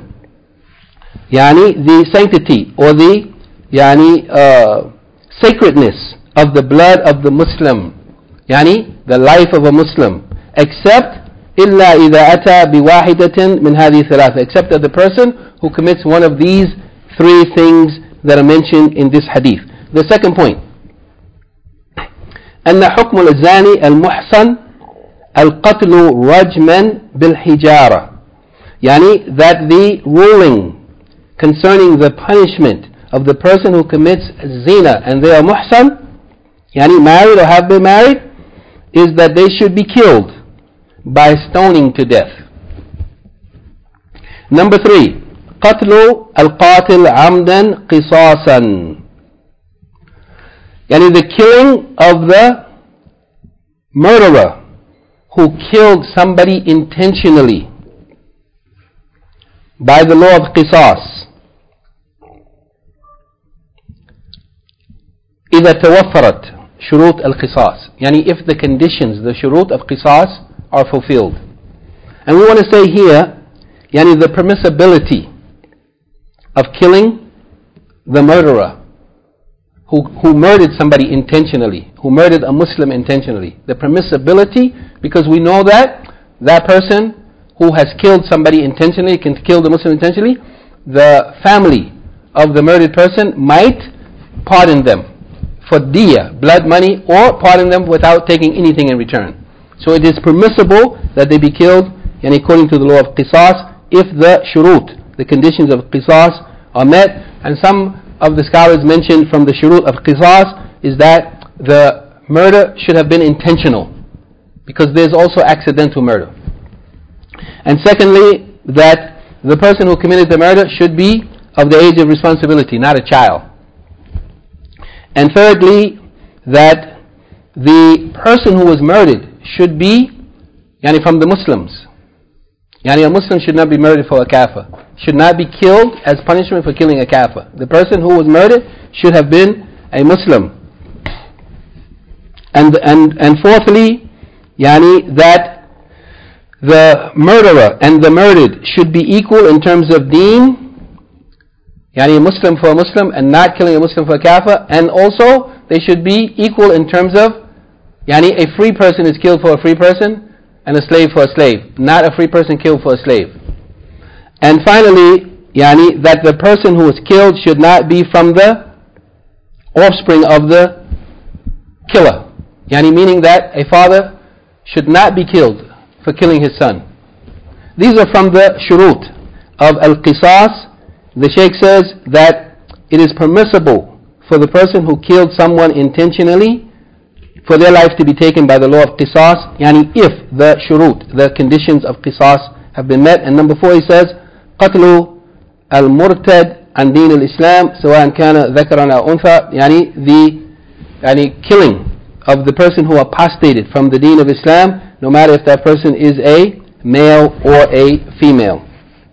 Yani the sanctity or the yani uh, sacredness of the blood of the Muslim. Yani the life of a Muslim. Except إِلَّا إِذَا أَتَى بِوَاحِدَةٍ مِنْ هَذِهِ ثَلَاثَ. Except that the person who commits one of these three things that are mentioned in this hadith. The second point, أن حكم الزاني المحصن القتل رجما بالحجارة. Yani that the ruling concerning the punishment of the person who commits zina and they are muhsan, yani married or have been married, is that they should be killed by stoning to death. Number three, قتل القاتل عمدا قصاصا. Yani the killing of the murderer who killed somebody intentionally by the law of qisas. إذا توفرت شروط القصاص. Yani if the conditions, the shurut of qisas are fulfilled. And we want to say here, yani the permissibility of killing the murderer who, who murdered somebody intentionally, who murdered a Muslim intentionally. The permissibility, because we know that that person who has killed somebody intentionally, can kill the Muslim intentionally, the family of the murdered person might pardon them for diya, blood money, or pardon them without taking anything in return. So it is permissible that they be killed, and according to the law of qisas, if the shurut, the conditions of qisas, are met. And some of the scholars mentioned from the shurut of qisas is that the murder should have been intentional, because there's also accidental murder. And secondly, that the person who committed the murder should be of the age of responsibility, not a child. And thirdly, that the person who was murdered should be yani from the Muslims. Yani a Muslim should not be murdered for a kafir, should not be killed as punishment for killing a kafir. The person who was murdered should have been a Muslim. And and and fourthly, yani that the murderer and the murdered should be equal in terms of deen, yani a Muslim for a Muslim and not killing a Muslim for a kafir, and also they should be equal in terms of yani a free person is killed for a free person and a slave for a slave, not a free person killed for a slave. And finally, yani that the person who was killed should not be from the offspring of the killer. Yani meaning that a father should not be killed for killing his son. These are from the shurut of al-qisas. The Shaykh says that it is permissible for the person who killed someone intentionally for their life to be taken by the law of qisas, yani if the shurut, the conditions of qisas have been met. And number four, he says, قتل المرتد عن دين الإسلام سواء كان ذكرا أو أنثى, yani the yani killing of the person who apostated from the deen of Islam, no matter if that person is a male or a female.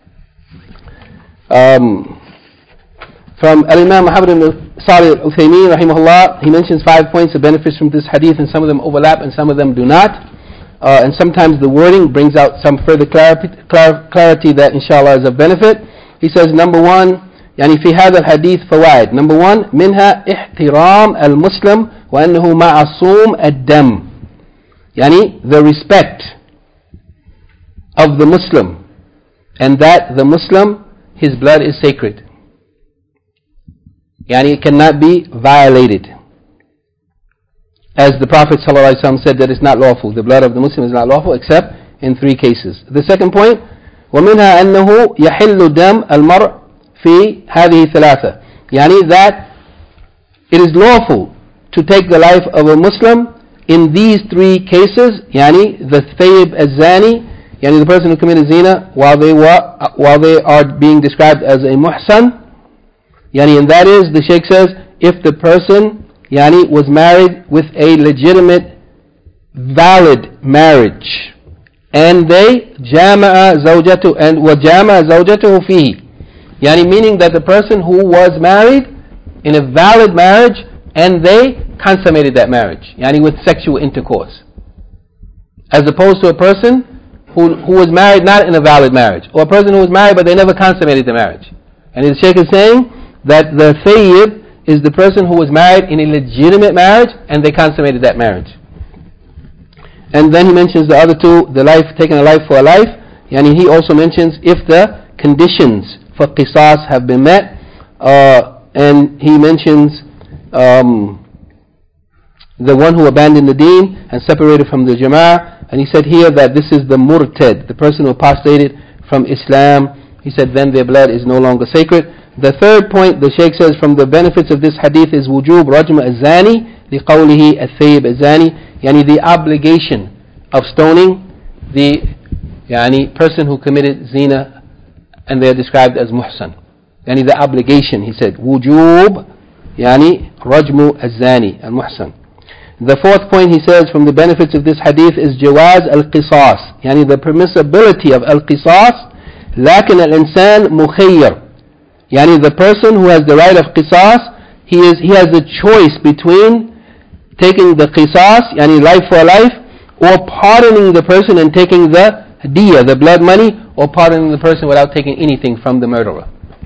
Um, from Al-Imam Muhammad ibn Salih al-Uthaymeen rahimahullah, he mentions five points of benefits from this hadith, and some of them overlap and some of them do not. Uh, and sometimes the wording brings out some further clarity, clarity that inshallah is of benefit. He says, number one, يعني في هذا الحديث فوائد. Number one, منها احترام المسلم وأنه معصوم الدم. يعني the respect of the Muslim, and that the Muslim, his blood is sacred. Yani it cannot be violated. As the Prophet ﷺ said that it's not lawful. The blood of the Muslim is not lawful except in three cases. The second point, ومنها أنه يحل دم المرء في هذه ثلاثة. Yani that it is lawful to take the life of a Muslim in these three cases. Yani the thayyib az-zani, yani the person who committed zina while they were while they are being described as a muhsan. Yani, and that is, the Shaykh says, if the person yani was married with a legitimate, valid marriage, and they jama'a zawjatu and wa jama'a zawjatuhu fihi. Yani meaning that the person who was married in a valid marriage and they consummated that marriage, yani with sexual intercourse, as opposed to a person who who was married not in a valid marriage, or a person who was married but they never consummated the marriage. And the Shaykh is saying that the thayyib is the person who was married in a legitimate marriage and they consummated that marriage. And then he mentions the other two, the life, taking a life for a life. Yani he also mentions if the conditions for qisas have been met, uh, and he mentions um, the one who abandoned the deen and separated from the jama'ah. And he said here that this is the murtad, the person who apostated from Islam. He said then their blood is no longer sacred. The third point, the Shaykh says, from the benefits of this hadith is wujub rajm az-zani liqawlihi al-thayyib az-zani, yani the obligation of stoning the yani person who committed zina and they are described as muhsan. Yani the obligation, he said, wujub yani rajmu az-zani al-muhsan. The fourth point, he says, from the benefits of this hadith is jawaz al-qisas, yani the permissibility of al-qisas, lakin al-insan mukhayyar. Yani the person who has the right of qisas, he is he has a choice between taking the qisas, yani life for life, or pardoning the person and taking the diya, the blood money, or pardoning the person without taking anything from the murderer.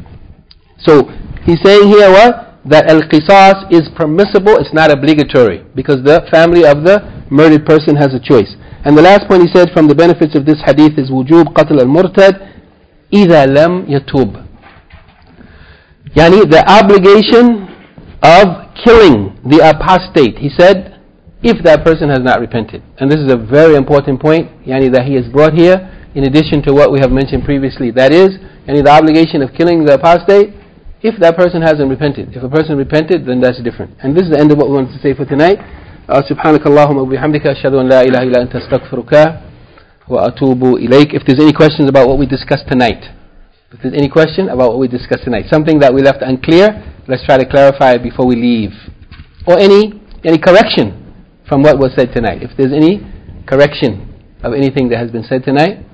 So he's saying here what? That al-qisas is permissible, it's not obligatory, because the family of the murdered person has a choice. And the last point he said from the benefits of this hadith is wujub qatl al-murtad إذا lam yatub. Yani the obligation of killing the apostate. He said, if that person has not repented. And this is a very important point, yani that he has brought here, in addition to what we have mentioned previously. That is, yani the obligation of killing the apostate, if that person hasn't repented. If a person repented, then that's different. And this is the end of what we wanted to say for tonight. Uh, Subhanaka Allahumma wa bihamdika, ashhadu an la ilaha illa anta astaghfiruka wa atubu ilayk. If there's any questions about what we discussed tonight, if there's any question about what we discussed tonight, something that we left unclear, let's try to clarify it before we leave. Or any any correction from what was said tonight. If there's any correction of anything that has been said tonight.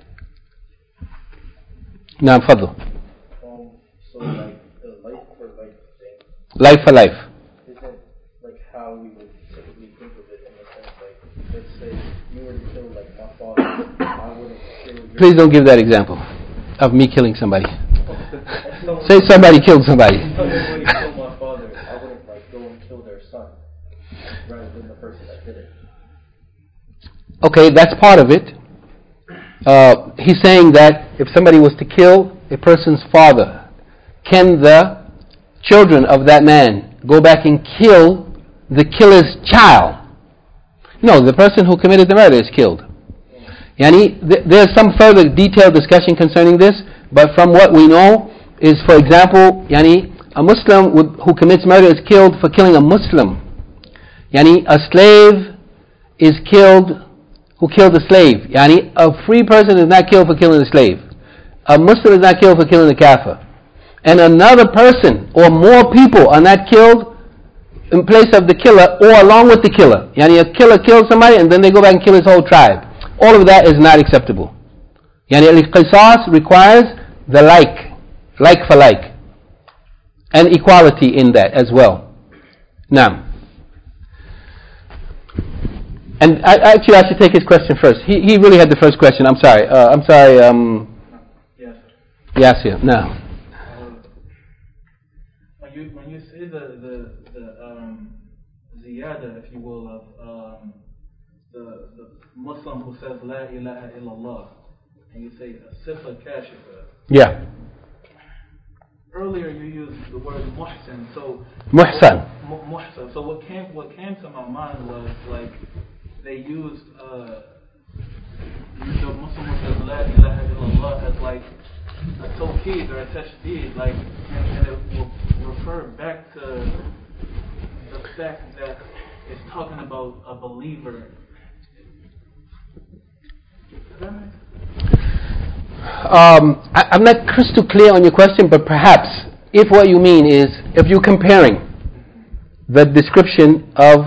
Naam, fadl. Um, so like the life for life thing. Life for life. Isn't like how we would typically think of it in the sense like, let's say you were to kill like my father, I wouldn't kill your Please don't give that example of me killing somebody. Say somebody killed somebody. If somebody killed my father, I wouldn't like go and kill their son rather than the person that did it. Okay, that's part of it. Uh, he's saying that if somebody was to kill a person's father, can the children of that man go back and kill the killer's child? No, the person who committed the murder is killed. Yani, th- there's some further detailed discussion concerning this, but from what we know is, for example, yani, a Muslim would, who commits murder is killed for killing a Muslim. Yani, a slave is killed who killed a slave. Yani, a free person is not killed for killing a slave. A Muslim is not killed for killing a kafir. And another person or more people are not killed in place of the killer or along with the killer. Yani, a killer kills somebody and then they go back and kill his whole tribe. All of that is not acceptable. Yani, al-qisas requires the like, like for like, and equality in that as well. Now, and I, actually, I should take his question first. He he really had the first question. I'm sorry. Uh, I'm sorry. Um, Yes. Yasir. No. Um, when you when you say the the the um, ziyada, if you will, of um, the the Muslim who says La ilaha illallah, and you say sifa kashifa. Yeah. Earlier you used the word muhsin, so Muhsan. mu- muhsin. So what came what came to my mind was like they used uh, the Muslim who says La ilaha illallah as like a tawheed or a tashdid, like, and, and it will refer back to the fact that it's talking about a believer. Does that make sense? Um, I, I'm not crystal clear on your question, but perhaps if what you mean is if you're comparing the description of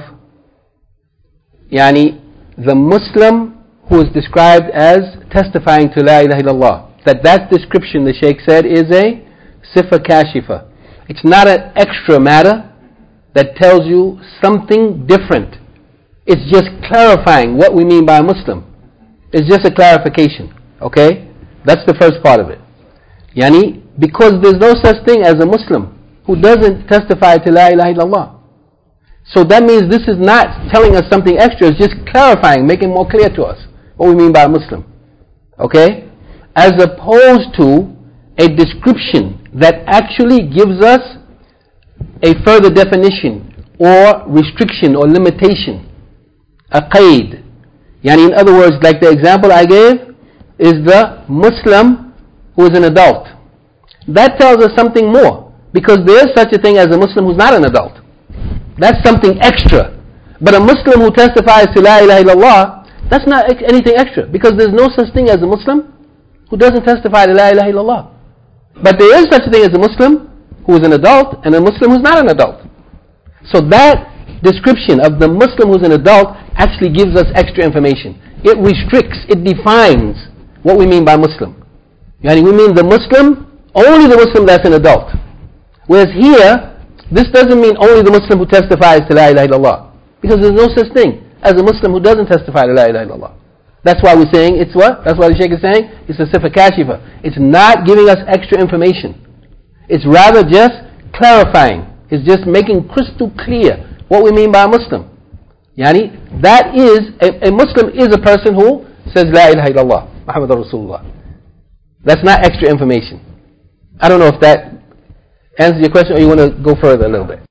yani the Muslim who is described as testifying to La ilaha illallah, that that description the Shaykh said is a sifa kashifa. It's not an extra matter that tells you something different. It's just clarifying what we mean by a Muslim. It's just a clarification. Okay? That's the first part of it. Yani, because there's no such thing as a Muslim who doesn't testify to La ilaha illallah. So that means this is not telling us something extra, it's just clarifying, making more clear to us what we mean by a Muslim. Okay? As opposed to a description that actually gives us a further definition or restriction or limitation. A qaid. Yani, in other words, like the example I gave, is the Muslim who is an adult. That tells us something more, because there is such a thing as a Muslim who's not an adult. That's something extra. But a Muslim who testifies to La ilaha illallah, that's not ex- anything extra, because there's no such thing as a Muslim who doesn't testify to La ilaha illallah. But there is such a thing as a Muslim who is an adult and a Muslim who's not an adult. So that description of the Muslim who's an adult actually gives us extra information. It restricts, it defines what we mean by Muslim. Yani we mean the Muslim, only the Muslim that's an adult. Whereas here, this doesn't mean only the Muslim who testifies to La ilaha illallah. Because there's no such thing as a Muslim who doesn't testify to La ilaha illallah. That's why we're saying, it's what? That's why the Shaykh is saying, it's a sifa kashifa. It's not giving us extra information. It's rather just clarifying. It's just making crystal clear what we mean by a Muslim. Yani, that is, a, a Muslim is a person who says La ilaha illallah, Muhammadur Rasulullah. That's not extra information. I don't know if that answer your question, or you want to go further a little bit?